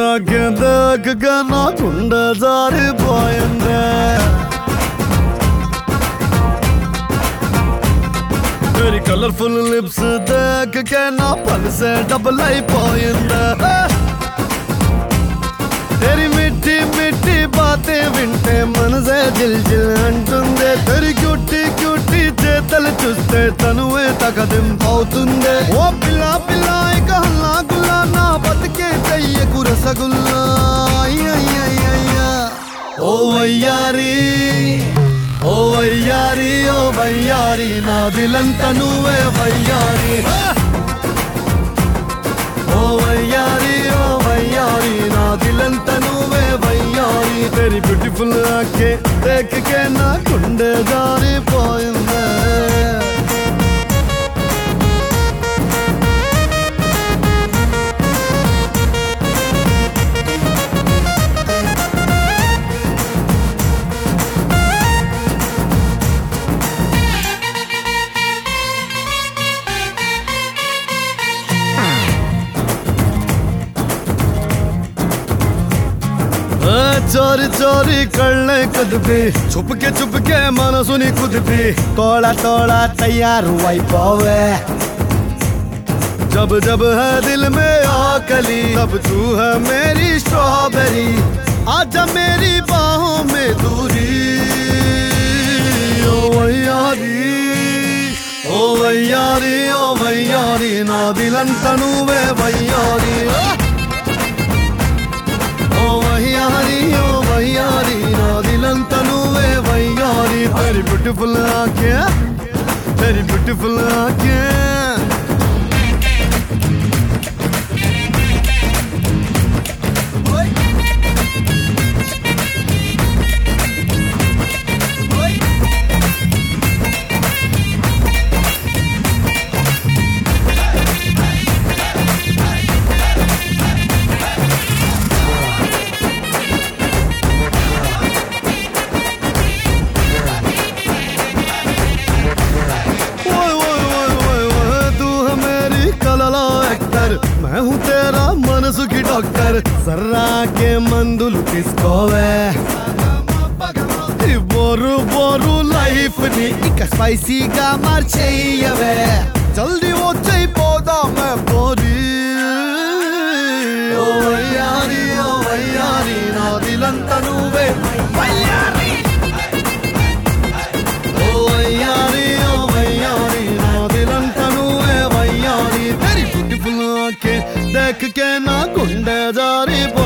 ఆకే దగ్గగా నా గుండె జారిపోయిందే तेरी कलरफुल लिप्स देख के ना पल से डबल అయిపోయిందా तेरी मीठी मीठी बातें विंटे मन से दिल दिल अंटुंदे तेरी क्यूटी क्यूटी చేతలు చూస్తే తనువే తగదింపవుతుందే ఓ పిల్ల పిల్ల ఇక హల్లా గుల్లా నా బతికే చెయ్యకు రసగుల్లా ఓ వయ్యారి ఓ వయ్యారి ఓ వయ్యారి నా దిలంత నువ్వే వయ్యారి ఓ వయ్యారి ఓ వయ్యారి నా దిలంత నువ్వే వయ్యారి तेरी ब्यूटीफुल आंखें देख के ना गुंडे जारिపోయిందే चोरी चोरी कड़े कदपी छुप के मनसुनी कुदपी तोड़ा तोड़ा तैयार हुई पावे जब जब है दिल में आकली तब तू है मेरी स्ट्रॉबेरी आजा मेरी बाहों में दूरी ओ वैयारी ओ वैयारी ओ वैयारी ना दिलंत నువ్వే वैयारी ओ वैयारी ना दिलंत నువ్వే वैयारी तेरी ब्यूटीफुल आंखें तेरी ब्यूटीफुल आंखें मैं हूँ तेरा मनसु की डॉक्टर सर्रा के मंदुलु తీసుకోవే బోరు బోరు లైఫ్ ని ఇక స్పైసీగా మార్చేయవే జల్దీ వచ్చేయ్ పోదామే పోరి ఓ వయ్యారి నా దిలంత నువ్వే వయ్యారి ఓ వయ్యారి నా దిలంత నువ్వే వయ్యారి तेरी ब्यूटीफुल आंखें देख के ना गुंडे जारी